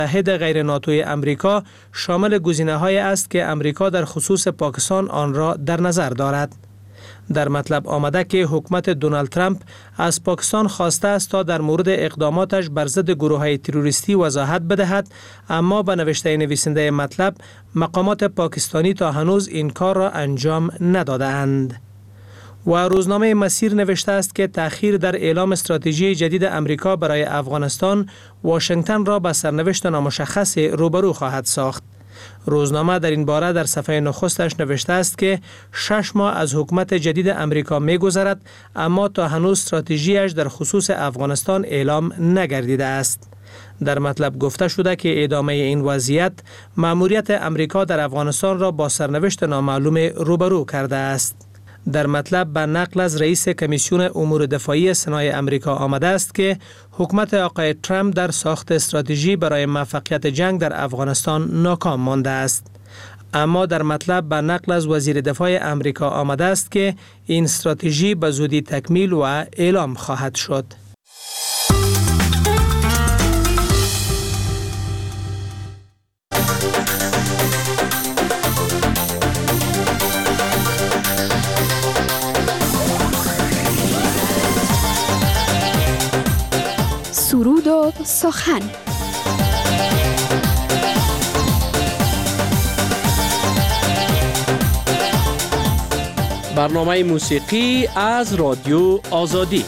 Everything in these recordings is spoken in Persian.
متحد غیر ناتوی امریکا شامل گزینه‌هایی است که امریکا در خصوص پاکستان آن را در نظر دارد. در مطلب آمده که حکومت دونالد ترامپ از پاکستان خواسته است تا در مورد اقداماتش بر ضد گروه‌های تروریستی وضاحت بدهد، اما به نوشته نویسنده مطلب مقامات پاکستانی تا هنوز این کار را انجام نداده‌اند. و روزنامه مسیر نوشته است که تأخیر در اعلام استراتژی جدید امریکا برای افغانستان واشنگتن را به سرنوشت نامشخص روبرو خواهد ساخت. روزنامه در این باره در صفحه نخستش نوشته است که 6 ماه از حکومت جدید امریکا می‌گذرد، اما تا هنوز استراتژیش در خصوص افغانستان اعلام نگردیده است. در مطلب گفته شده که ادامه این وضعیت مأموریت امریکا در افغانستان را با سرنوشت نامعلوم روبرو کرده است. در مطلب به نقل از رئیس کمیسیون امور دفاعی سنای امریکا آمده است که حکومت آقای ترامپ در ساخت استراتژی برای موفقیت جنگ در افغانستان ناکام مانده است. اما در مطلب به نقل از وزیر دفاع امریکا آمده است که این استراتژی به زودی تکمیل و اعلام خواهد شد. سرود و سخن. برنامه موسیقی از رادیو آزادی.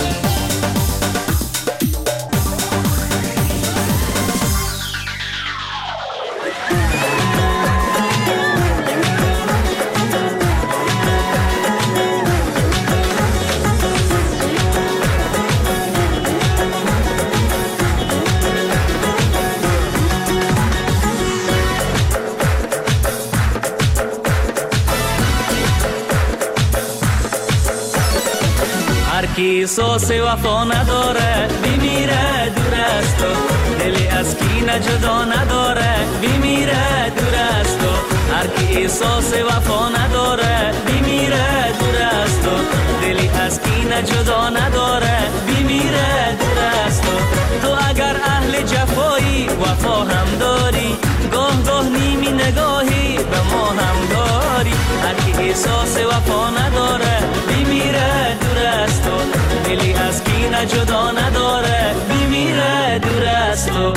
احساس وفا نداره بمیره دور است تو، دلی از کینه جدا نداره بمیره دور است تو. هر کی احساس وفا نداره بمیره دور است تو، دلی از کینه جدا نداره بمیره دور است تو. تو اگر اهل جفایی وفا هم داری، گاه گاه نیمی نگاهی به ما هم داری. هر کی احساس وفا نداره بمیره دور است تو، دلی از کینه جدا نداره بمیره دور است تو.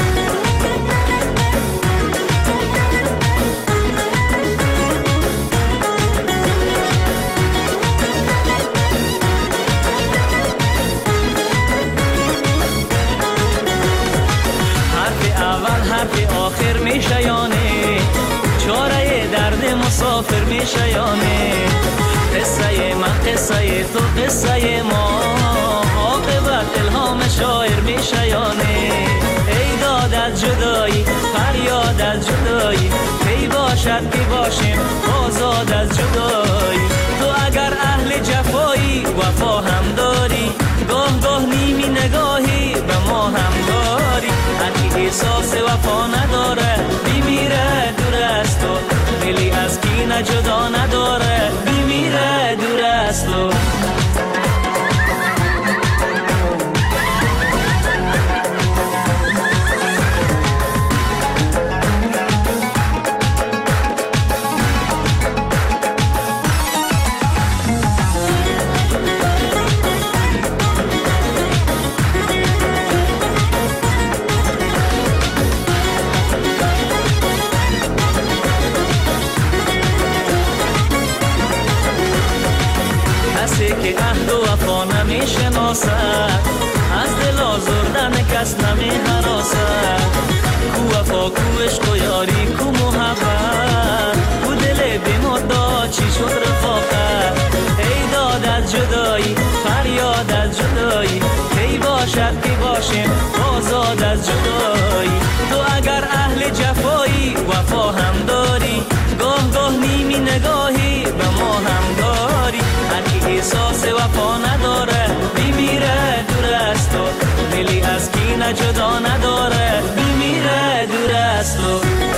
حرف اول حرف آخر میشه یانه، چاره درد مسافر میشه یانه. قصه من قصه تو قصه ما، عاقبت الهام شاعر میشه یانه. ای داد از جدایی فریاد از جدایی، کی باشد که باشیم آزاد از جدایی. تو اگر اهل جفایی وفا هم داری، گاه گاه نیمی نگاهی به ما هم داری. هر کی احساس وفا نداره بمیره دور است تو، دلی از کینه جدا نداره بمیره دور است تو. که عهد و وفا نمی شناسد، از دل آزردن کس نمی حراسد. کو وفا کو عشق و یاری کو محبت، کو دل بی‌مدعا چی شد رفاقت. ای داد از جدایی فریاد از جدایی، کی باشد که باشیم آزاد از جدایی. تو اگر اهل جفایی وفا هم داری، گاه گاه نیمی نگاهی به ما هم داری. هر کی احساس وفا نداره بمیره دور است تو، دلی از کینه جدا نداره بمیره دور است تو.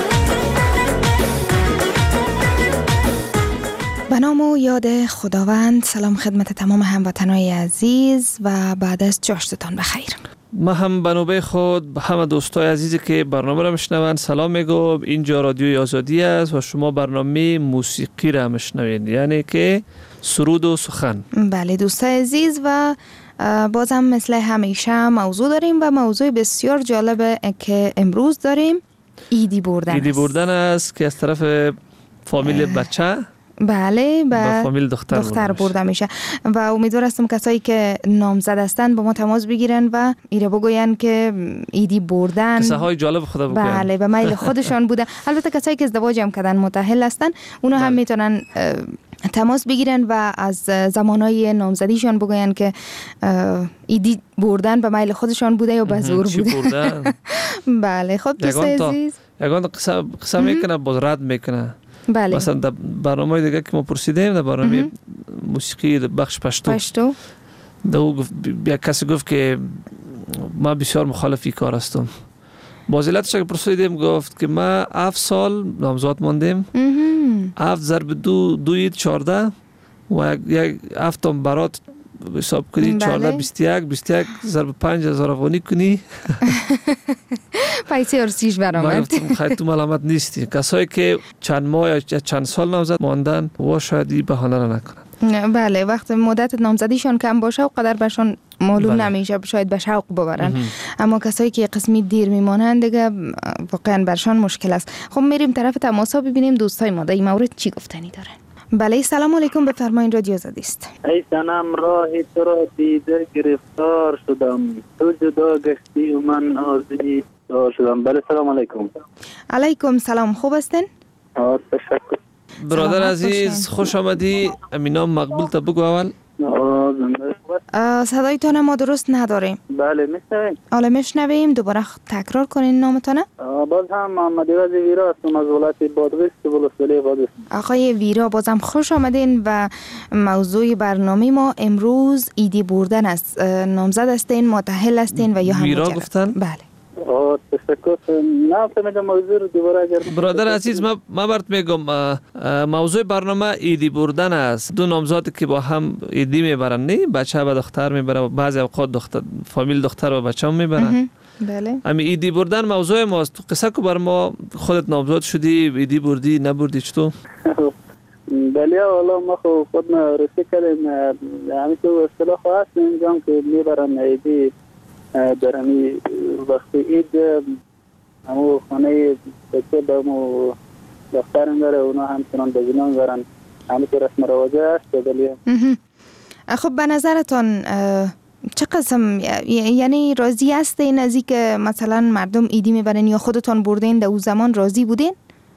به نام و یاد خداوند. سلام خدمت تمام هموطنای عزیز و بعد از جاشتتان بخیر. ما هم به نوبه خود به همه دوستای عزیزی که برنامه را میشنوند سلام میگم. اینجا رادیوی آزادی است و شما برنامه موسیقی را میشنوید، یعنی که سرود و سخن. بله دوستای عزیز، و بازم مثل همیشه موضوع داریم و موضوع بسیار جالبه که امروز داریم ایدی بردن ایدی بردن است که از طرف فامیل بچه بله با فامیل دختر برده میشه و امیدوار هستم کسایی که نامزد هستن با ما تماس بگیرن و ایره بگوین که ایدی بردن قصه های جالب خدا بگوین. بله به میل خودشان بوده. البته کسایی که ازدواج هم کردن متأهل هستن اونا هم میتونن تماس بگیرن و از زمانهای نامزدیشان بگوین که ایدی بردن به میل خودشان بوده یا به زور بوده. بله خب دوستای عزیز، یگان قصه میکنه باز رد میکنه. بله. مثلا در برنامه دیگه که ما پرسیدیم در برنامه موسیقی بخش پشتو یک کسی گفت که ما بسیار مخالف این کار هستم. باز علتش که پرسیدیم گفت که ما 7 سال نامزاد ماندیم، 7 ضرب 2 14 و یک 7 برات حساب کنی 14 21 ضرب 5000 افغانی کنی پیسه ارسیش برآمد. خیلی تو ملامت نیستی. کسایی که چند ماه یا چند سال نامزد ماندن و شاید این بهانه را نکنن. بله وقت مدت نامزدیشان کم باشه و قدر برشان معلوم نمیشه، شاید به شوق ببرن. اما کسایی که قسمی دیر میمانند دیگه واقعا برشان مشکل است. خب میریم طرف تماسا ببینیم دوستای ما در این مورد چی گفتنی دارن. بله سلام علیکم، بفرمایید رادیو آزادی است. ای صنم راه تو را دیده گرفتار شدم، تو جدا گشتی و من آزادی شدم. بله سلام علیکم. علیکم سلام، خوب هستین؟ تشکر. برادر عزیز خوش آمدی. امینام مقبول تا بگو اول. صدایتان ما درست نداریم. بله میشنویم. حالا میشنویم، دوباره تکرار کنین نامتانه. باز هم محمد عوض ویرا هستم از ولایت بادغیس ولسوالی بادغیس. آقای ویرا بازم خوش آمدین و موضوع برنامه ما امروز ایدی بردن است. نامزد هستین، متأهل هستین و یا هم ویرا گفتن؟ بله. تشکر. نه فهمیدم موضوع رو دوباره اگر برادر عزیز ما برات میگم موضوع برنامه ایدی بردن است. دو نامزادی که با هم ایدی میبرن، نه بچه و دختر میبرن، بعضی اوقات فامیل دختر و بچه هم میبرن. بله. امی ایدی بردن موضوع ماست. تو قصه کو بر ما، خودت نامزاد شدی، ایدی بردی نبردی چطور؟ بله والا ما خود رسید کردیم همین تو اصطلاح هست اینجا که میبرن ایدی در همی وقتی اید همو خانه بچه به همو دختر داره اونا همچنان به زنا میبرن. همین که رسم رواجه هست. بله. خب به نظرتان چه قسم یعنی راضی هستین از اینکه مثلا مردم ایدی میبرن یا خودتان بردین در اون زمان راضی بودین؟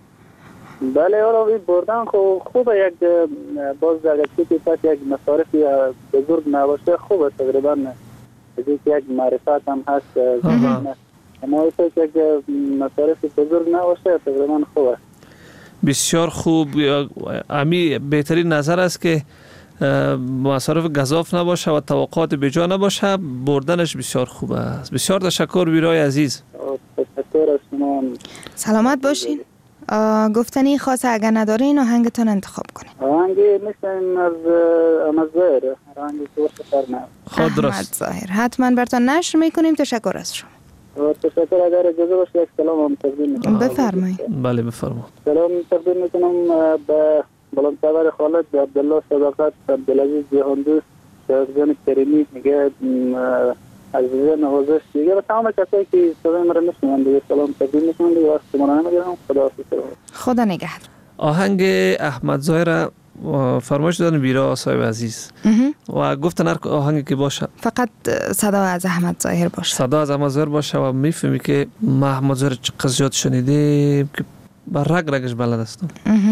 بله والا بردن خوبه. یک باز اگر چیزی پس یک مصارفی بزرگ نباشه خوبه تقریبا. یک معرفت هم هست. اما یک مصارف بزرگ نباشه تقریبا خوبه. بسیار خوب. امی بهترین نظر است که مصارف گزاف نباشه و توقعات بجا نباشه. بردنش بسیار خوب است. بسیار تشکر ویرای عزیز. تشکر از شما. سلامت باشین. گفتنی خاص اگر ندارین آهنگتان انتخاب کنین. آهنگی میشنیم از احمد ظاهر. آهنگی تو سفر خود درست. احمد ظاهر حتما براتون نشر میکنیم. تشکر از شما. تشکر. اگر اجازه باشه یک سلام هم تقدیم میکنم. بفرمایید. بله بفرمایید. سلام تقدیم میکنم به بلندسرور خالد، به عبدالله صداقت، عبدالعزیز جهاندوست، شهرزان کریمی، میگه عزیزه نوازش دیگه و تمام کسایی که صدای مرا میشنون دیگه سلام تقدیم میکنم دیگه. وقت شما رو نمیگیرم. خدا نگهدار. آهنگ احمد ظاهر فرمایش دادن ویرا صاحب عزیز و گفتن هر آهنگی که باشه فقط صدا از احمد ظاهر باشه. صدا از احمد ظاهر باشه و میفهمی که ما احمد ظاهر چقدر زیاد شنیدیم که بر رگش بلد هستم.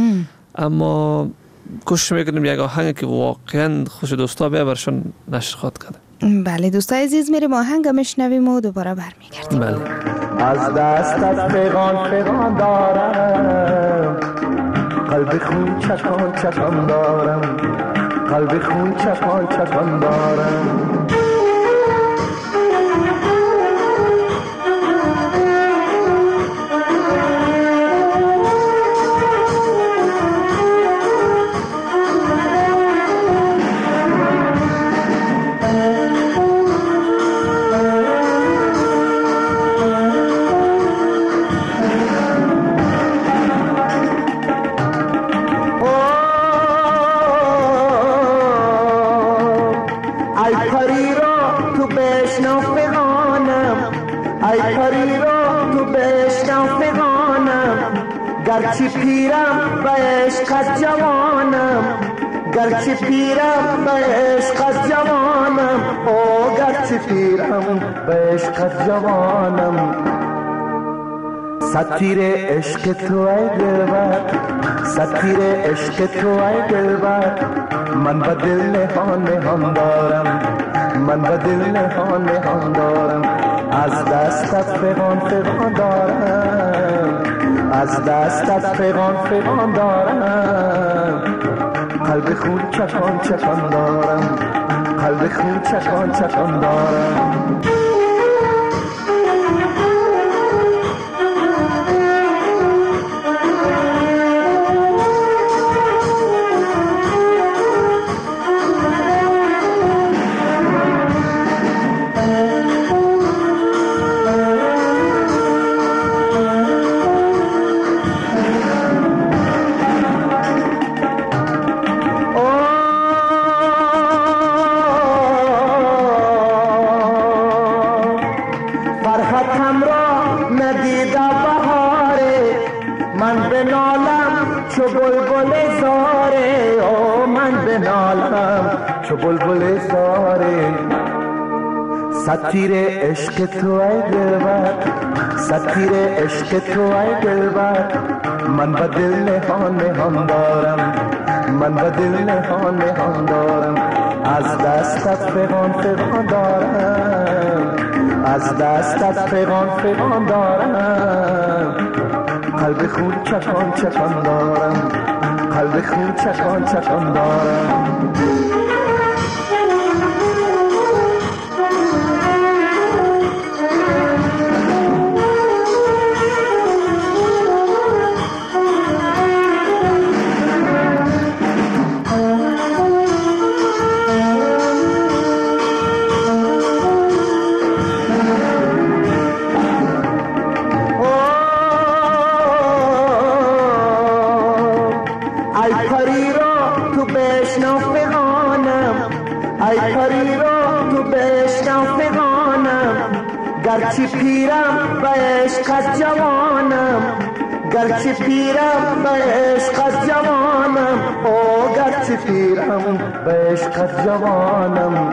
اما کوشش میکنیم یک آهنگی که واقعا خوش دوستا بیا برشون نشر خواد کرده. بله دوستای عزیز میریم آهنگ میشنویم و دوباره برمیگردیم. بله. از دستت فغان دارم، قلب خون چکان دارم، قلب خون چکان دارم. گرچه پیرم به عشقت جوانم گرچه پیرم به عشقت جوانم او گرچه پیرم به عشقت جوانم ستیر عشق تو ای دلبر ستیر عشق تو ای دلبر من به دل نهان دارم من به دل نهان دارم از دستت فغان دارم از دستت فغان دارم قلب خون چکان دارم قلب خون چکان دارم بلبل زاره ستیر عشق تو ای دلبر ستیر عشق تو ای دلبر من به دل نهان دارم من به دل نهان دارم از دستت فغان دارم از دستت فغان دارم قلب خون چکان دارم قلب خون چکان دارم گرچه پیرم به عشقت جوانم گرچه پیرم به عشقت جوانم او گرچه پیرم به عشقت جوانم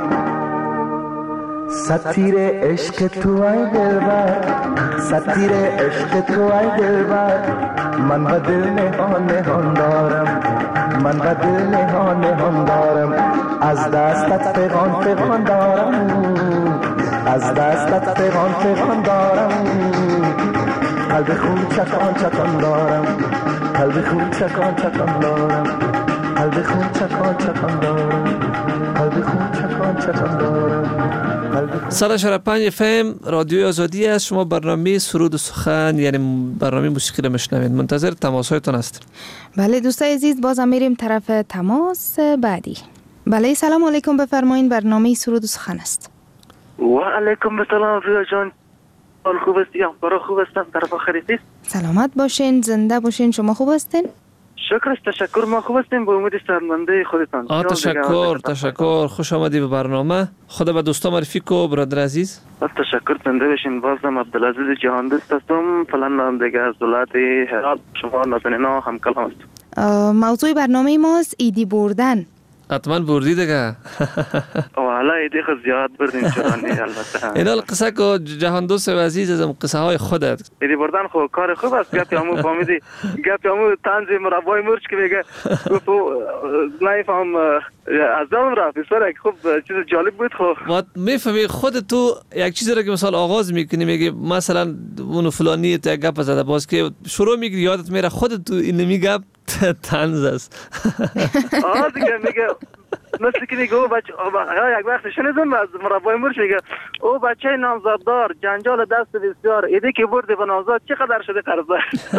ستیر عشق تو ای دلبر ستیر عشق تو ای دلبر من به دل نهان دارم من به دل نهان دارم از دستت فغان دارم از دستت فغان دارم قلب خون چکان دارم قلب خون چکان دارم قلب خون چکان دارم قلب خون چکان دارم 105 FM رادیو آزادی است. شما برنامه سرود و سخن یعنی برنامه موسیقی رو میشنوید. منتظر تماس‌هایتون هستیم. بله دوستای عزیز بازم میریم طرف تماس بعدی. بله سلام علیکم بفرمایید برنامه سرود و سخن است. و علیکم السلام ریا جان خوب هستی اخبار خوب هستم طرف خریدی سلامت باشین زنده باشین شما خوب هستین شکر تشکر ما خوب هستیم با امید سرمنده خودتان تشکر خوش آمدی به برنامه خدا به دوستا معرفی کو برادر عزیز تشکر زنده باشین بازم عبدالعزیز جهاندست هستم فلان دیگه از ولایت هرات شما نازنینا هم کلام است موضوع برنامه ماست ایدی بردن حتما بردی دیگه والا ایدی خود زیاد بردیم چرانی البته اینا قصه که جهاندوست و عزیز ازم قصه های خودت ایدی بردن خود کار خوب است گپی همون فهمیدی گپی همون تنزی مربای مرچ که میگه نایفهم از دام را بسیار خوب چیز جالب بود خب میفهمی خود تو یک چیزی را که مثلا آغاز میکنی میگی مثلا اون فلانی تو یک گپ زده باز که شروع میگی یادت میره خود تو این میگه طنز است دیگه میگه مثل که میگه او بچه یک وقت شنیدم از مربای مرچ میگه او بچه نامزاددار جنجال دست بسیار ایده که برده به نامزاد چقدر شده قرضه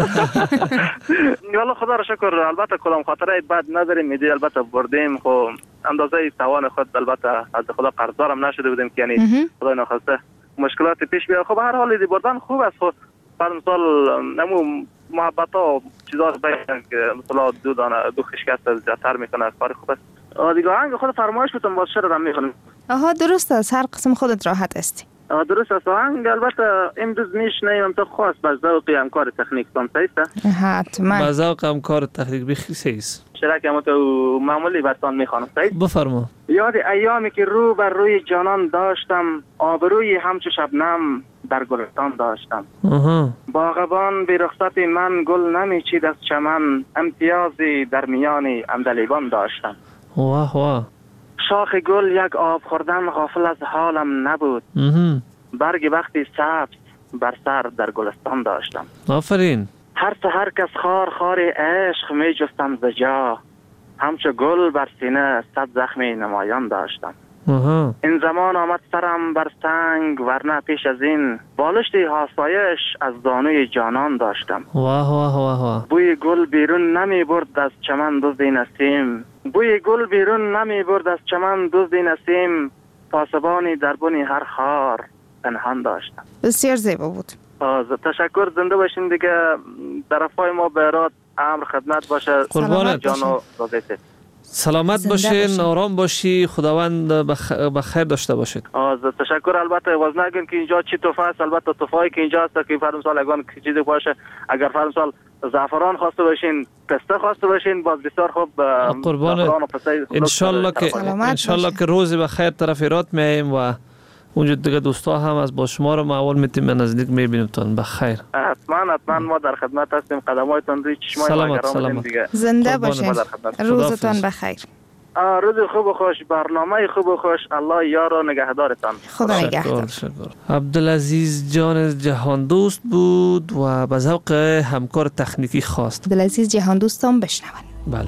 والا خدا را شکر البته کلام خاطره بد نداریم ایده البته بردیم خب اندازه توان خود البته از خدا قرضدارم نشده بودیم که یعنی خدا نخواسته مشکلات پیش بیاد خب هر حال ایده بردن خوب است خب بر مثال نمو محبت ها چیزا باید که مثلا دو خشکست زیادتر میکنه کار خوب است دیگه آهنگ خود فرمایش بتون باز شده میخونم درست است هر قسم خودت راحت استی درست است. آهنگ البته امروز میشنیم تا خاص به ذوق همکار تکنیک تان سیسته. حتما به ذوق همکار تکنیک بخیسیست. شرک هم تو معمولی برتان میخوانم سیست. بفرما. یاد ایامی که رو بر روی جانان داشتم، آبروی همچو شبنم در گلستان داشتم. باغبان بی رخصت من گل نمیچید از چمن، امتیازی در میان عندلیبان داشتم. واه واه. شاخ گل یک آب خوردن غافل از حالم نبود، برگ وقتی سبز بر سر در گلستان داشتم. آفرین. هر سحر کس خار خار عشق می جستم ز جا، همچو گل بر سینه صد زخمی نمایان داشتم. این زمان آمد سرم بر سنگ، ورنه پیش از این بالشتی آسایش از زانوی جانان داشتم. واه واه واه واه. بوی گل بیرون نمی برد از چمن دزد نسیم، بوی گل بیرون نمی برد از چمن دزد نسیم، پاسبانی در بن هر خار پنهان داشتم. بسیار زیبا بود. تشکر، زنده باشین دیگه. طرفای ما برات امر خدمت باشه. قربانت جانو رضایت. سلامت باشین، آرام باشی، خداوند بخیر داشته باشید. تشکر. البته واز نگین که اینجا چی توفه است. البته توفه‌ای که اینجا هست که فرض مثال اگه چیزی باشه، اگر فرض مثال زعفران خواسته باشین، پسته خواسته باشین، باز بسیار خوب. قربانت. انشالله که روزی بخیر طرف ایرات میایم و اونجا دیگه دوستا هم از با شما رو معول میتیم نزدیک میبینیم تون. بخیر. حتما ما در خدمت هستیم. قدمایتان روی چشمای ما گرام دیگه. زنده باشین. روزتان بخیر. روز خوب و خوش، برنامه خوب و خوش. الله یار و نگهدارتان. خدا نگهدار. عبدالعزیز جان جهان دوست بود و به ذوق همکار تکنیکی خواست. عبدالعزیز جهان دوستان بشنون. بله.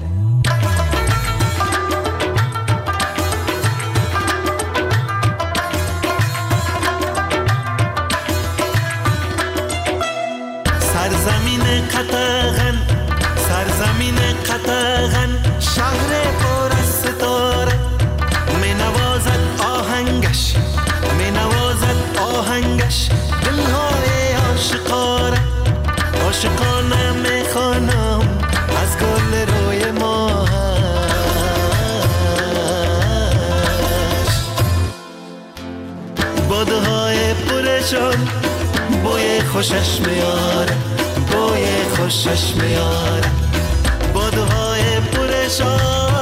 سرزمین قطغن، سرزمین قطغن، شهر پر از ستاره، می نوازد آهنگش، می نوازد آهنگش، دلهای عاشقانه، عاشقانه می خوانم از گل روی ماهش. بادهای پرشان بوی خوشش میاره، بوی خوشش میاره، بادهای پرشان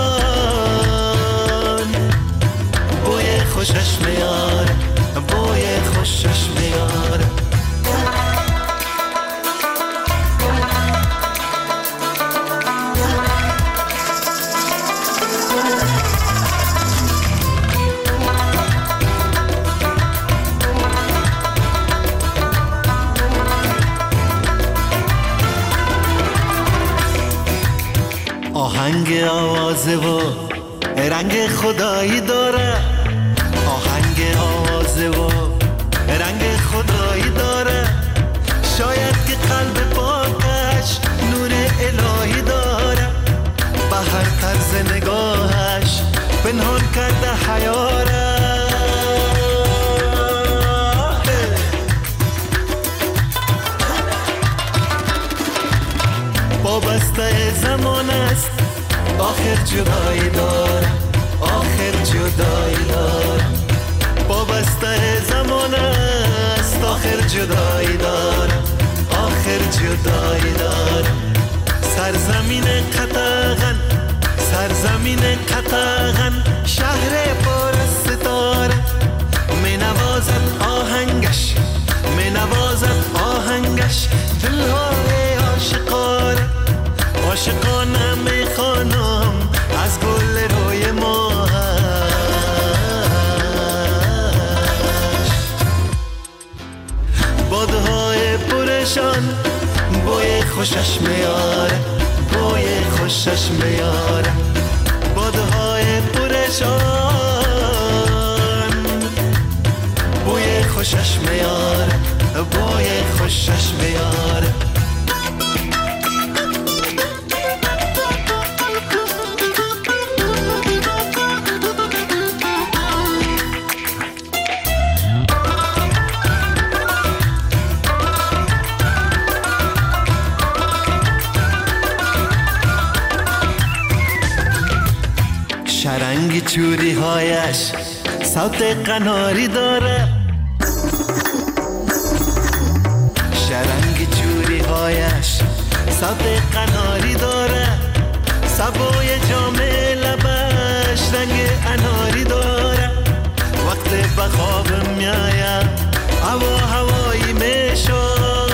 بوی خوشش میاره، بوی خوشش میاره. آهنگ آوازه و رنگ خدایی داره، آهنگ آوازه و رنگ خدایی داره، شاید که قلب پاکش نور الهی داره، به هر طرز نگاهش پنهان کرده حیاره. وابسته زمان است، آخر جدایی داره، آخر جدایی داره، وابسته زمان است، آخر جدایی داره، آخر جدایی داره. سرزمین قطغن، سرزمین قطغن، شهر پر از ستاره، می نوازد آهنگش، می نوازد آهنگش، دلهای عاشقانه، عاشقانه می خوانم از گل روی ماهش. بادهای پرشان بوی خوشش میاره، بوی خوشش میاره، بادهای پرشان بوی خوشش میاره، بوی خوشش میاره. شرنگ چوری هایش صوت قناری داره، سبز قناری داره سبای جام لبش رنگ اناری داره وقت به خواب میایم هوایی میشه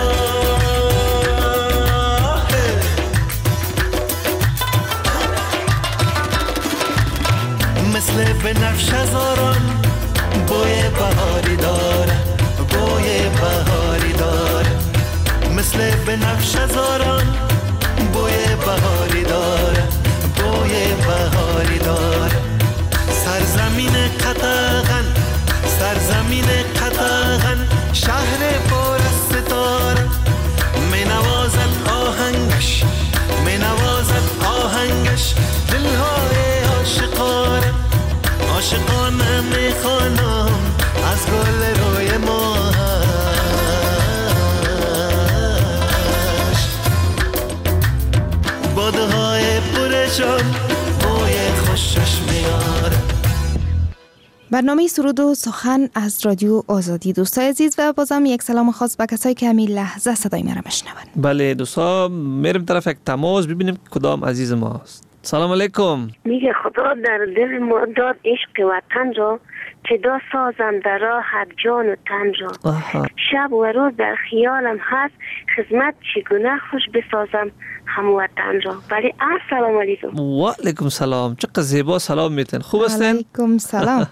مثل بنفش هزاران بوی بهاری داره بوی بهاری داره مثل بنفش هزاران بوی بهاری داره بوی بهاری داره سرزمین قطغن سرزمین قطغن شهر پر از ستاره می نوازد آهنگش می نوازد آهنگش دلهای عاشقانه عاشقانه می خوانم از گل روی ماهش بادهای پرشان بوی خوشش میاره. برنامه سرود و سخن از رادیو آزادی. دوستای عزیز و بازم یک سلام خاص به کسایی که همین لحظه صدای مرا میشنون. بله دوستا میریم طرف یک تماس ببینیم کدام عزیز ماست. سلام علیکم. میگه خدا در دل ما داد عشق وطن را صدا سازم در راحت جان و تن را شب و روز در خیالم هست خدمت چگونه خوش بسازم هموطن را. بله السلام علیکم. و علیکم سلام. چقدر زیبا سلام میتن. خوب هستین؟ علیکم سلام.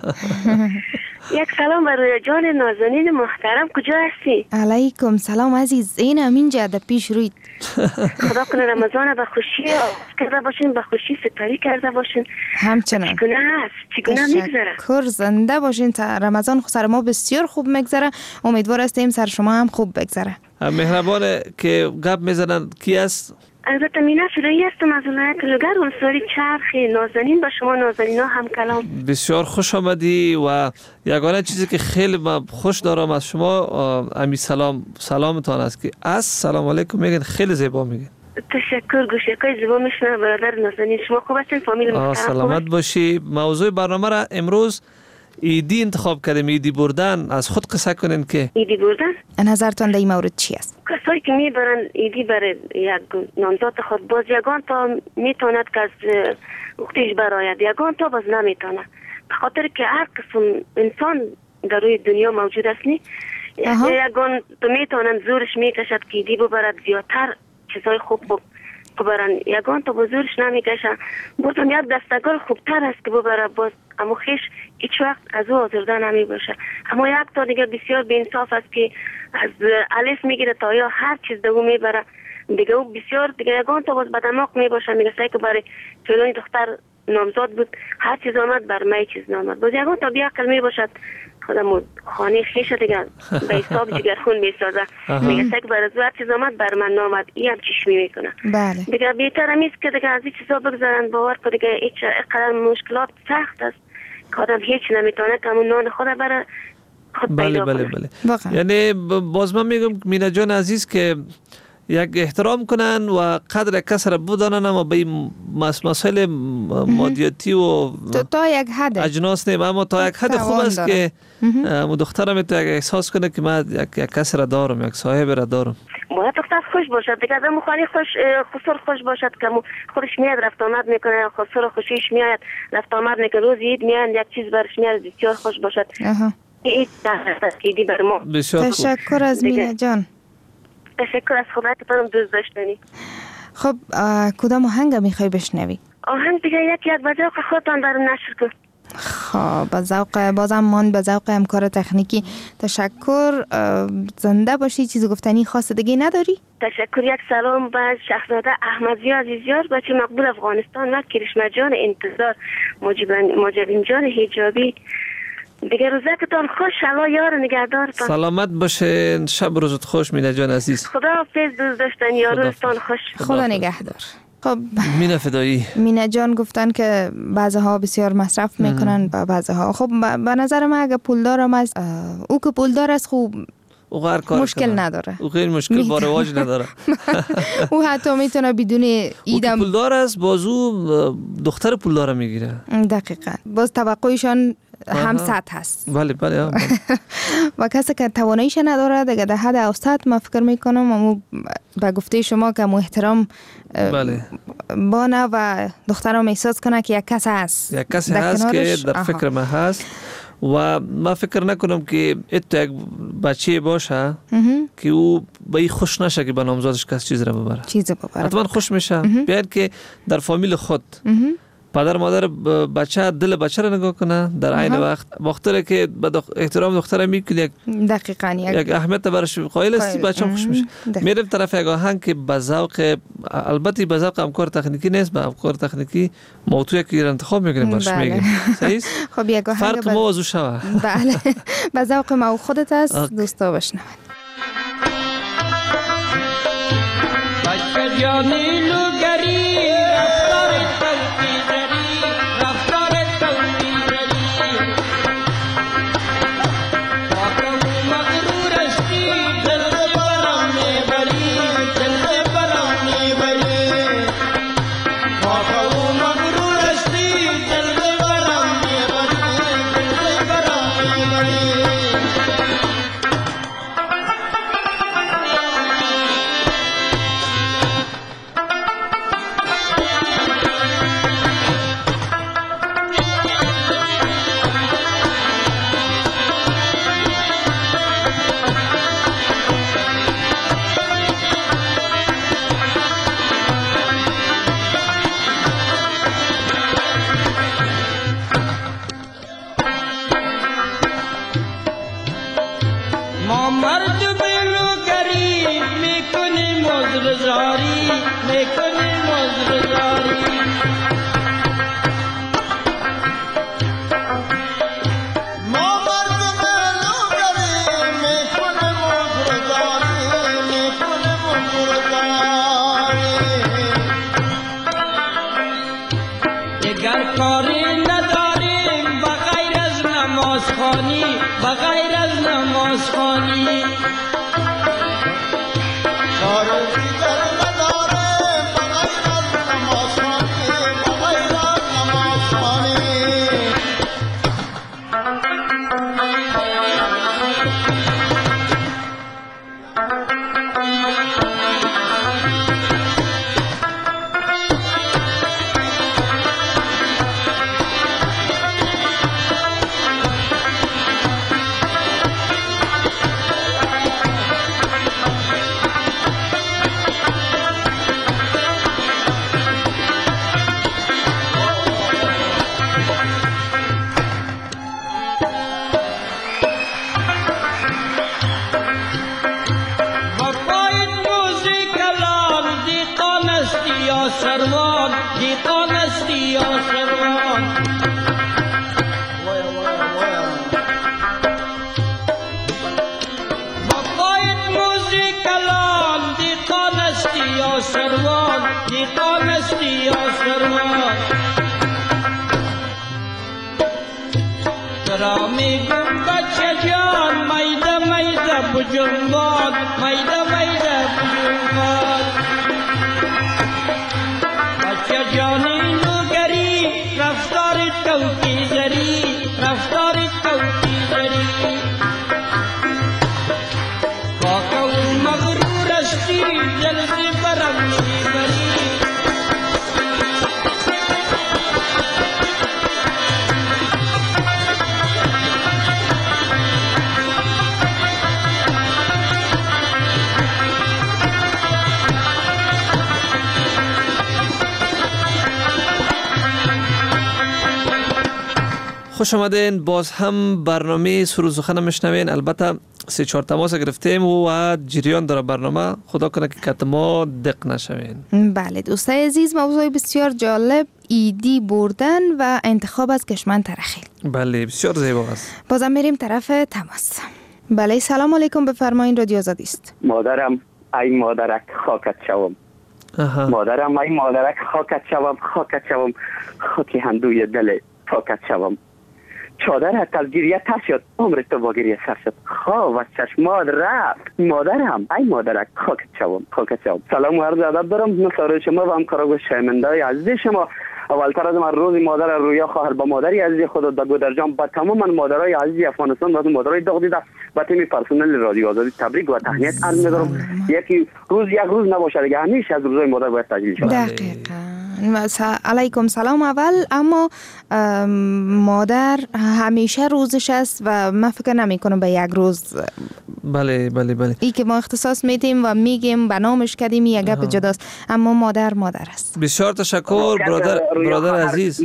یک سلام برای جان نازنین محترم. کجا هستی؟ علیکم سلام عزیز. اینم اینجا در پیش روید. خدا کنه رمضان به خوشی کرده باشین به خوشی سپری کرده باشین. همچنان. چگونه هست؟ چگونه میگذره؟ تشکر زنده باشین. رمضان سر ما بسیار خوب میگذره. امیدوار هستیم سر شما هم خوب بگذره. مهربانه که گپ میزنن کی است؟ البته مینا فدایی هستم از ولایت لوگر ولسوالی چرخی. نازنین با شما نازنینا هم کلام. بسیار خوش آمدی و یگانه چیزی که خیلی من خوش دارم از شما امی سلامتان است که السلام علیکم میگن. خیلی زیبا میگن. تشکر. گوشکای زیبا میشنه برادر نازنین. شما خوب هستین؟ فامیل محترم سلامت باشی. موضوع برنامه را امروز ایدی انتخاب کردیم. ایدی بردن. از خود قصه کنین که ایدی بردن نظرتان در این مورد چی است؟ کسایی که میبرن ایدی برای یک نامزاد خود باز یگان تا میتوند که از وقتش براید یگان تا باز نمیتونه به خاطر که هر قسم انسان در روی دنیا موجود است نی یگان تا میتونن زورش میکشد که ایدی ببرد زیادتر چیزای خوب ببرن یگان تا بزرگش نمیکشن بازم یک دستگل خوبتر است که ببره باز اما خیش هیچ وقت از او آزرده نمی باشه. اما یک تا دیگه بسیار بی‌انصاف است که از الف میگیره تا یا هر چیز دو میبره دیگه او بسیار دیگه یگان تا باز بدماغ میباشه میگه سعی که برای فلانی دختر نامزاد بود هر چیز آمد بر من چیز نامد باز یگان تا بیعقل میباشد خودمون خانه خیشه دیگه به حساب جگرخون میسازه میگه سعی که برای هر چیز آمد بر من نامد این هم چشمی میکنه. بله. دیگه بهتر همیست که دیگه از این چیزا بگذارن باور که دیگه هیچ اقدر مشکلات سخت است که آدم هیچ نمیتونه که همون نان خود برای خود پیدا کنه. بله. یعنی باز من میگم مینا جان عزیز که یک احترام کنن و قدر کس را بدانن اما به مسائل مادیاتی و تا یک حد اجناس نیم اما تا یک حد خوب است که دخترم میتونه احساس کنه که من یک کس را دارم یک صاحب را دارم. باید دختر خوش باشد دیگه آدم خالی خسر خوش باشد که خودش میاد رفت آمد میکنه خسر خوشیش میاد رفت آمد میکنه روز عید میاد یک چیز برش میاد بسیار خوش باشد. این تحقیقی بر ما. تشکر از مینا جان. تشکر از خدمت پرم دوست داشتنی. خب کدام آهنگ میخوای بشنوی؟ آهنگ دیگه یک به ذوق خودتان در نشر کن. خب به ذوق بازم من به ذوق همکار تکنیکی. تشکر. زنده باشی. چیزی گفتنی خاص دیگه نداری؟ تشکر. یک سلام به شهزاده احمدی عزیزیار بچه مقبول افغانستان و کرشمه جان انتظار ماجبین جان حجابی. دیگه روزتون خوش. الله یار نگهدارتان. سلامت باشین. شب روزت خوش مینا جان عزیز. خدا حافظ. دوست داشتن یارتون خوش. خدا نگهدار. خب مینا فدایی. مینا جان گفتن که بعضها بسیار مصرف میکنن و بعضها خب به نظر من اگه پولدارم است او که پولدار است خوب مشکل نداره. او خیلی مشکل با رواج نداره. او حتی میتونه بدون ایدم پولدار است بازو دختر پولدار میگیره. دقیقاً. باز توقعشان هم سطح هست. بله بله. و کسی که تواناییش نداره دیگه در حد اوسط ما فکر میکنم اما به گفته شما که احترام بله بانه و دخترم احساس کنه که یک کس هست، یک کسی هست که در فکر ما هست و ما فکر نکنم که اتو یک بچه باشه که او به این خوش نشه که به نامزادش کس چیز را ببره. حتما خوش میشه. بیاید که در فامیل خود پدر مادر بچه دل بچه را نگاه کنه، در عین وقت وقتی که به احترام دختر میکنه دقیقاً یک اهمیت برش قائل است، بچه هم خوش میشه. میریم طرف یک آهنگ که به ذوق، البته به ذوق افکار تکنیکی نیست، به افکار تکنیکی موضوعی که انتخاب میکنیم برش میگیم. صحیح؟ خب یک آهنگ فرق ما وضو شوه. بله به ذوق ما و خودت است. دوستا بشنوید. بچه جانی لوگری خوش آمدین. باز هم برنامه سرود سخن میشنوین. البته 3-4 تماس گرفتیم و جریان داره برنامه. خدا کنه که کت ما دق نشوین. بله دوستای عزیز، موضوع بسیار جالب، ایدی بردن و انتخاب از کشمن ترخیل. بله بسیار زیبا است. بازم میریم طرف تماس. بله سلام علیکم، بفرمایین، رادیو آزادی است. مادرم ای مادرک خاکت شوم. مادرم ای مادرک خاکت شوم، خاکت شوم، خاکی هندوی دل پاکت شوم. چادرت از گریه تر شد، عمر تو با گریه سر شد، خواب از چشمات رفت. مادرم ای مادرک خاکت شوم، خاکت شوم. سلام و عرض ادب دارم مثل شما و همکاران شنوندگان عزیز شما. اولتر از من روز مادر رویا خواهر با مادری عزیز خود در گودرجان با تمام مادرای عزیز افغانستان و مادرای داغ دیده و تیم پرسنل رادیو آزادی تبریک و تهنیت عرض می‌کنم. یک روز نباشه دیگه، همیشه از روزای مادر باید تجلیل شود. دقیقاً. علیکم سلام اول، اما مادر همیشه روزش است و من فکر نمی کنم به یک روز. بله ای که ما اختصاص میدیم و میگیم به نامش کردیم یک گپ جداست، اما مادر است. بسیار تشکر برادر عزیز.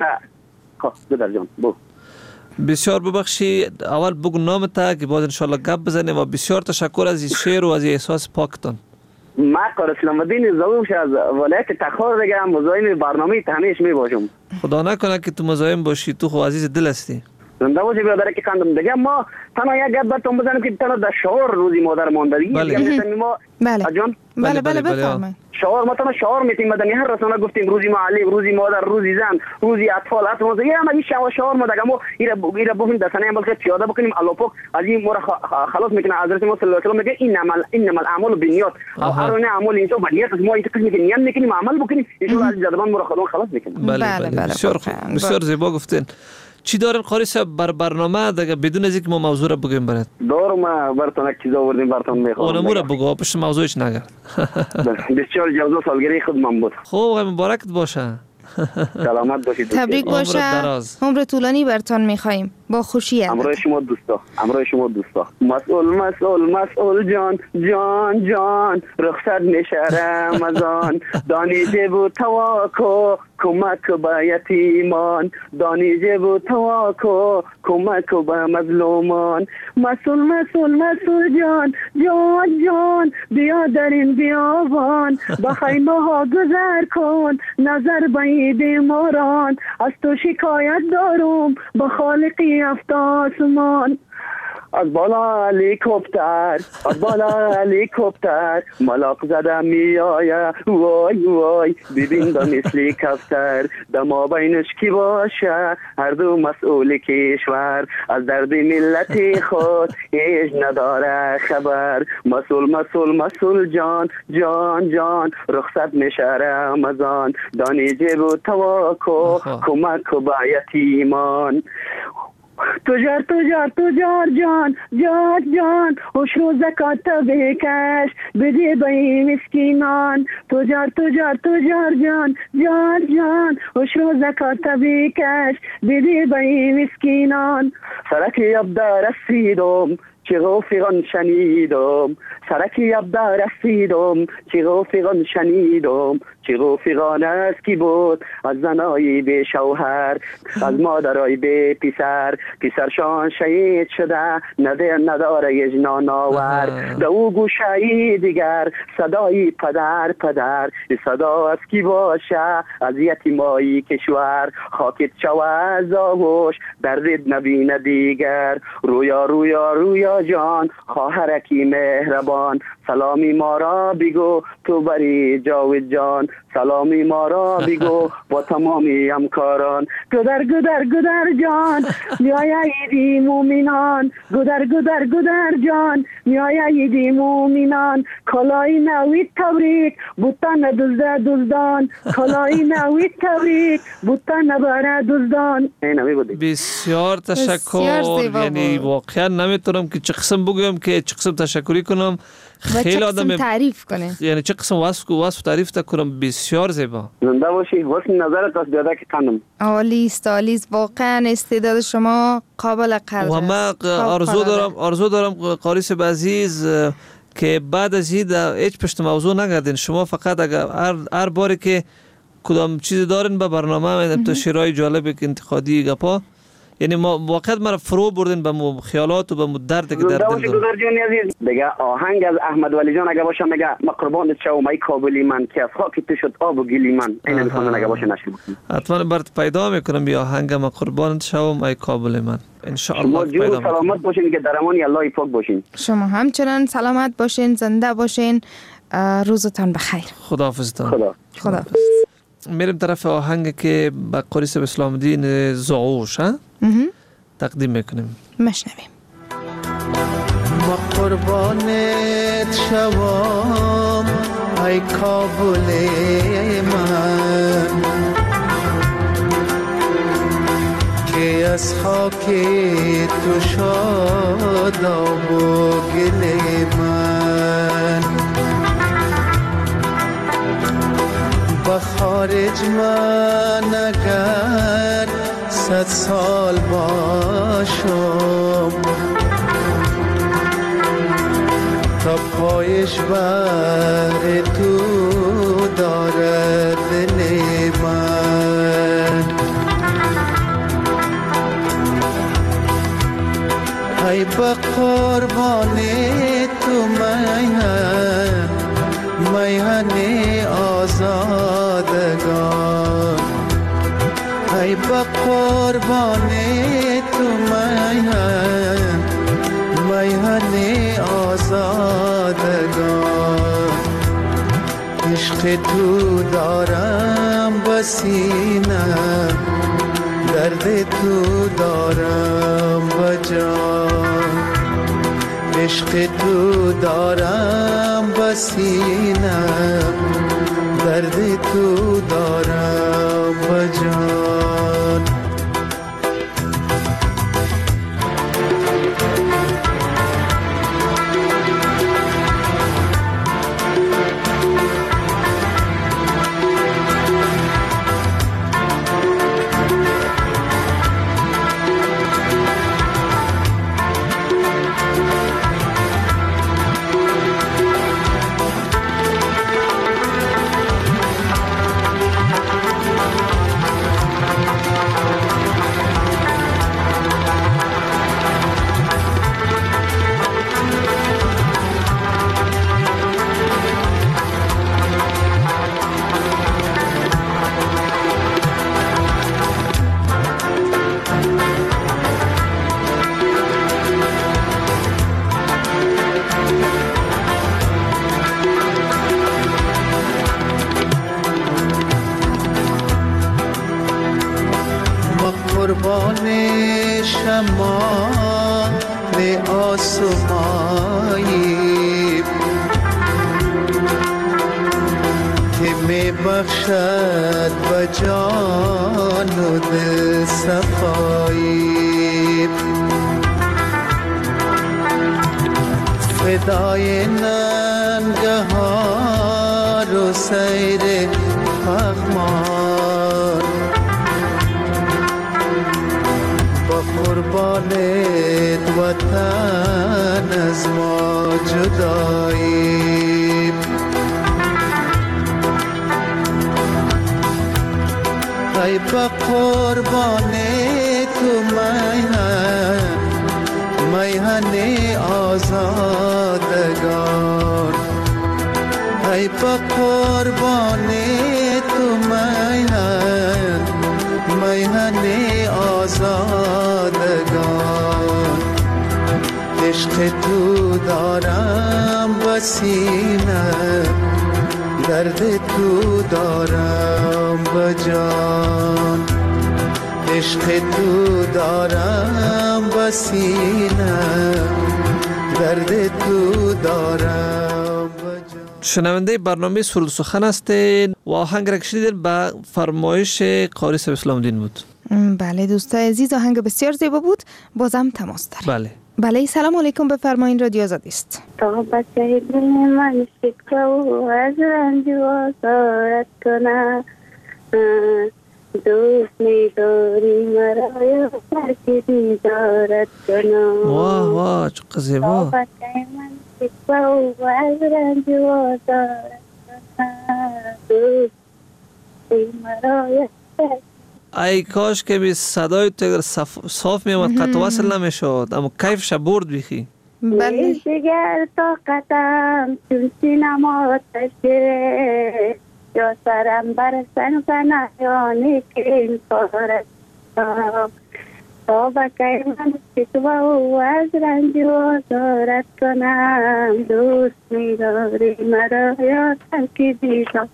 بسیار ببخشی، اول بگو نامت که باز انشالله گپ بزنیم و بسیار تشکر از این شعر و از این احساس پاکتان. ما کار اسلام الدین زوش از ولایت تخار دیگه مزاحم برنامه تهمیش می باشم. خدا نکنه که تو مزاحم باشی، تو خو عزیز دل هستی. زنده باشی برادر که خندم دیگه. ما تنها یک گپ براتون بزنم که تنها در شعار روزی مادر ماندگی ما جان بله بفرمایید. شعار ما تنها شعار میتیم مدنی هر رسانه گفتیم روزی معلم، روزی مادر، روزی زن، روزی اطفال، اطفال یه همه شعار ما دیگه ما ایرا بوفیم دستانه عمل که پیاده بکنیم الوپک از این مور خلاص میکنه. حضرت ما صلی الله علیه و آله میگه انما الاعمال بالنیات. هر نه عمل اینجا بالنیات ما این تکنیک نیت میکنیم عمل بکنیم ان شاء الله از زبان مور خلاص میکنیم. بله بسیار زیبا گفتین. چی دارین قاری صاحب بر برنامه دیگه بدون از اینکه ما موضوع را بگیم برات؟ دارم براتون یک چیز آوردیم براتون میخوام. اونمو را بگو، پس موضوعش نگرد. بسیار جوزا سالگیری خود من بود. خوب مبارکت باشه. سلامت باشید. تبریک باشه. عمر طولانی براتون میخوایم. با خوشی. امروز شما دوستا. مسئول جان رخصت میشه رمضان. دانیجه بود تواکو کمک به یتیمان. دانیجه بود تواکو کمک به مظلومان. مسئول جان بیا در این بیابان. با خیمه ها گذر کن نظر به بیماران. از تو شکایت دارم با خالقی هفت آسمان. از بالا هلیکوپتر ملاق زده می آیه وای ببین با مثلی کفتر. دما بینش کی باشه هر دو مسئول کشور. از درد ملت خود هیچ نداره خبر. مسئول جان رخصت میشه رمضان. دانیجه بود تواکو کمک به یتیمان. تجار جان خوش رو زکات بکش بدی به مسکینان. تجار جان خوش رو زکات بکش بدی به مسکینان. سرکی ابدا رسیدم چه غافقان شنیدم. سرکی ابدا رسیدم چه غافقان شنیدم. چه غافقان است کی بود از زنای به شوهر. از مادرای به پسرشان شهید شده نداره یجنان آور. دو گوشه دیگر صدای پدر صدا از کی باشه از یتیمای کشور. خاکت شوه از آغوش دردت نبینه دیگر. رویا جان خواهرکی مهربان. سلامی ما را بگو تو بری جاوید جان. سلامی ما را بگو با تمامی همکاران. گدر جان میای ایدی مومنان. گدر جان میای ایدی مومنان. کلای نوید تبریک بوتن دزدان. کلای نوید تبریک بوتن بره دزدان. بسیار تشکر. یعنی واقعا نمیتونم که چه قسم بگویم که چه قسم تشکری کنم. خیلی آدم تعریف کنه، یعنی چه قسم وصف تعریف کنم. بسیار زیبا. زنده باشی. حسن نظرت از بیاده که کنم. عالیست واقعا استعداد شما قابل قدر و من آرزو دارم قاری صاحب عزیز که بعد از این هیچ پشت موضوع نگردین. شما فقط اگر هر باری که کدام چیزی دارین به برنامه تو شعرهای جالب انتقادی گپا، یعنی ما واقعا مرا فرو بردین به خیالات و به درد که در دل دارم. دیگه آهنگ از احمد ولی جان اگه باشه میگه ما قربانت شوم ای کابلی من که از خاک تو شد آب و گلی من. این میخوام اگه باشه نشیم. حتما برات پیدا میکنم بیا آهنگ ما قربانت شوم ای کابل من. ان شاء الله پیدا میکنم. سلامت باشین که در امان الله پاک باشین. شما همچنان سلامت باشین، زنده باشین. روزتان بخیر. خداحافظتان. خداحافظ. میریم طرف آهنگ که با قاری صاحب اسلام الدین زعوش تقدیم میکنیم. مشنویم. ما قربانت شوم ای کابل من. از خاک تو شاداب و گل من با خارج من اگر 100 سال باشم تا پایش بر تو دارد دل من ای با قربان تو میهن آزادگان ای با قربان تو میهن آزادگان عشق تو دارم بسینه درد تو دارم بجان عشق تو دارم بسینه درد تو دارم بجان قربان شمال آسمایی که می بخشد به جان و دل صفایی فدای ننگهار و سیر پغمان قربانت وطن از ما جدایی ای با قربان تو میهن آزادگان ای با قربان تو میهن آزادگان عشق تو دارم بسینه درد تو دارم بجان عشق تو دارم بسینه درد تو دارم بجان. شنونده برنامه سرود سخن هستید و آهنگ را کشیدید به فرمایش قاری صاحب اسلام الدین بود. بله دوستای عزیز آهنگ بسیار زیبا بود. بازم تماس داریم. بله سلام علیکم بفرمایید رادیو آزادی است. تا بچه دل من فکر و از رنج و آزارت کنه دوست می‌داری مرا یا ترک دیدارت کنه واه چقدر زیبا. تا بچه من فکر و از رنج و آزارت کنه دوست مرا یا ترک. ای کاش که بی صدای تو اگر صاف می آمد قطع وصل نمیشد اما کیفش برد بیخی. بله دیگر طاقتم چون سینم آتشه یا سرم بر سن پناهیانی که این کارت تا بکی من شکوه و از رنج و آزارت کنم دوست می‌داری مرا یا ترک دیدارت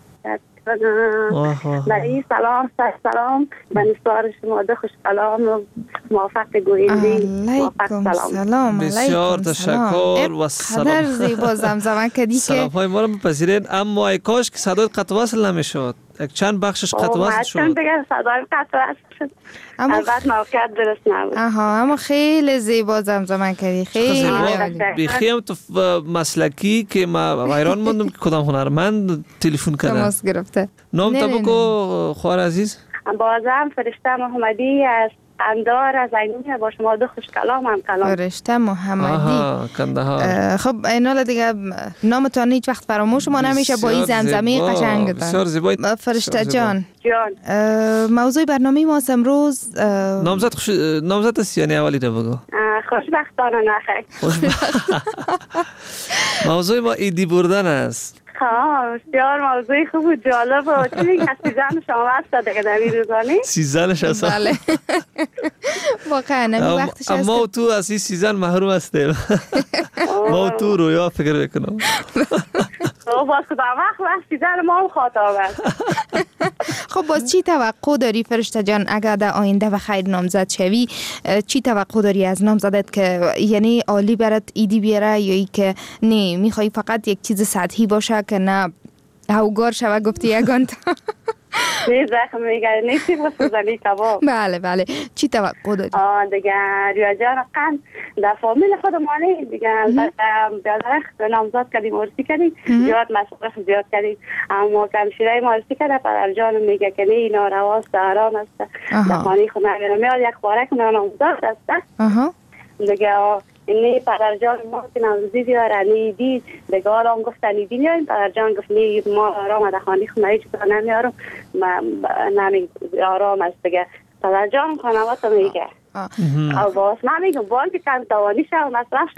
برای سلام من سوار شما ده خوش کلام و موفق گویندی علیکم سلام بسیار تشکر و سلام قدر زیبا زمزمه کردی که سلام های ما رو بپذیرین اما ای کاش که صدای قطع وصل نمیشد یک چند بخشش قطع وصل شد. چند دیگه صدای قطع وصل شد. البته موقعیت درست نبود. اما خیلی زیبا زمزمه کردی. خیلی بیخیم تو مسلکی که ما حیران موندم که کدام هنرمند تلفن کرده. تماس گرفته. نام تا بگو خواهر عزیز. بازم فرشته محمدی از اندار از اینجا با شما دو خوش کلام هم کلام. فرشته محمدی. آها کندهار. خب اینالا دیگه نامتان هیچ وقت فراموش ما نمیشه با این زمزمه قشنگتان. بسیار زیبا. فرشته جان. موضوع برنامه ما امروز نامزد است یعنی اولی رو بگو. خوشبختانه نخیر. موضوع ما ایدی بردن است. بسیار موضوع خوب و جالب و چیزی که سیزن شما هست دیگه در این روزانی سیزنش هست. بله واقعا نمی وقتش هست. اما تو از این سیزن محروم هستیم. ما تو رویا فکر بکنم. باز کدام وقت سیزن ما هم خاطر است. خب باز چی توقع داری فرشته جان اگر در آینده و خیر نامزد شوی چی توقع داری از نامزدت که یعنی عالی برات ایدی بیاره یا ای که نه میخوای فقط یک چیز سطحی باشه که نه هوگار شوه گفتی یگان تا نه زخم میگه نیستی بسوزنی کباب. بله چی توقع داری؟ دیگه ریا جان قند در فامیل خود مانه دیگه درخت نامزاد کردیم ارسی کردیم زیاد مصرف زیاد کردیم اما کمشیره ما ارسی کرده پدر جان میگه که نه این نارواست آرام است در خانه خود نمیره میاد یک بارک نامزاد است دیگه اینی پدر جان ما که نامزدی دیاره نیدی دیگه آرام گفتن نیدی نیاریم پدر جان گفت نی ما آرام در خانه خود هیچ کار نمیارم نمی آرام است دیگه پدر جان خانوات رو میگه او باز من میگم بان که کم توانی شو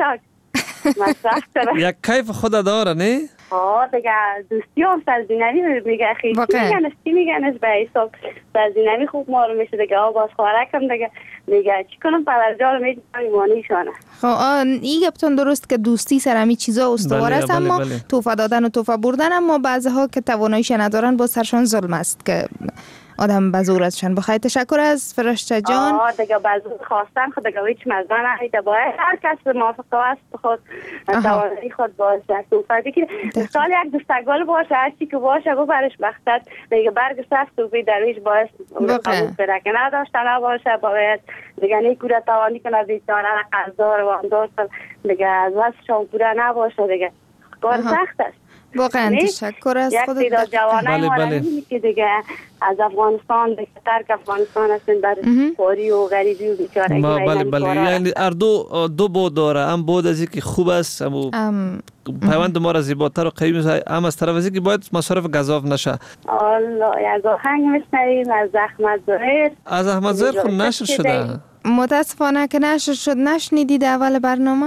مصرف کنه یک کیف خود داره نه؟ دیگه دوستی هم سرزینمی میگه خیلی چی میگنش به حساب سرزینمی خوب مارو میشه دیگه باز خوارکم دیگه میگه چی کنم پدر جان میگه ایمانی شانه. خب این گپتون درست که دوستی سر همی چیزا استوار است اما توفه دادن و توفه بردن اما بعضها که تواناییش ندارن با سرشان ظلم است که آدم بزورتشن. بخیر تشکر از فرشته جان. دیگه بزور خواستن خود دیگه هیچ مزه نهیده باید هر کس موافقه است خود توانایی خود باشه توفه دیگه مثال یک دستگل باشه هرچی که باشه گو برش بختت دیگه برگ سفت توفی درویش باید قبول بره که نداشته نباشه باید دیگه نیکوره توانی کنه بیچاره قرضدار و اندار دیگه از واسه پوره نباشه دیگه کار سخت است. واقعا تشکر از خودت. یک تعداد جوانای ما که دیگه از افغانستان دیگه ترک افغانستان هستن در خواری و غریبی و بیچارگی. بله یعنی دو بود داره هم بود از اینکه خوب است پیوند ما را زیباتر و قوی می‌سازه هم از طرف از اینکه باید مصرف گزاف نشه. الله یک آهنگ میشنویم از احمد ظاهر. از احمد ظاهر خود نشر شده. متاسفانه که نشر شد نشنیدید اول برنامه؟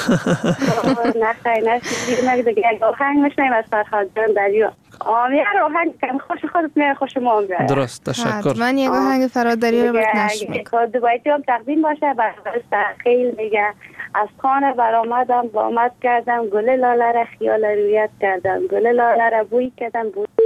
نشنیدید دیگه یک آهنگ میشنویم از فرهاد جان دریا. میاره آهنگ که خوش خودت میاره خوش ما میاره. درست تشکر. من یک آهنگ فرهاد دریا رو برات نشنیدم. دوبایتی هم تقدیم باشه برای خیلی میگه از خانه برآمدم بامد کردم گل لاله را خیال رویت کردم گل لاله را بوی کردم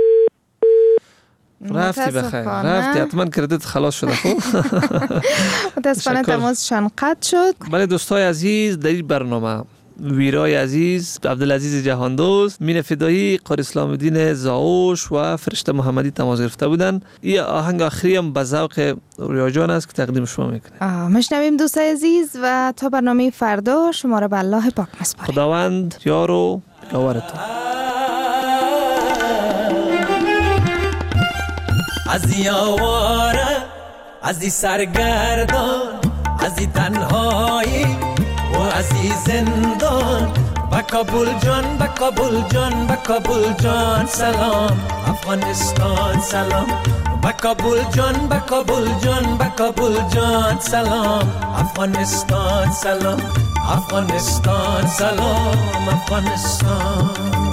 رفتی بخیر رفتی حتما کردیت خلاص شده خوب متاسفانه تماسشان قطع شد. بله دوستای عزیز در این برنامه ویرای عزیز عبدالعزیز جهاندوست مین فدایی قاری اسلام الدین زاوش و فرشته محمدی تماس گرفته بودن. این آهنگ آخری هم به ذوق رویا جان است که تقدیم شما میکنه. مشنویم دوستای عزیز و تا برنامه فردا شما را به الله پاک میسپاریم. خداوند یار و یاورتون. از یاواره از این سرگردان از این تنهایی و از این زندان با کابل جان با کابل جان با کابل جان سلام افغانستان سلام با کابل جان با کابل جان با کابل جان سلام افغانستان سلام افغانستان سلام افغانستان.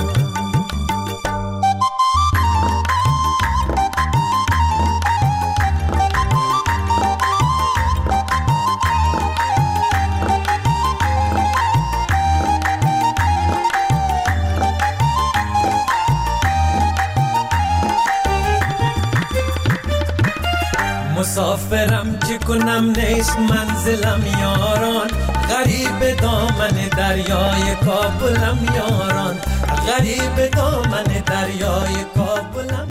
مسافرم چه کنم نیست منزلم یاران غریب دامن دریای کابلم یاران غریب دامن دریای کابلم.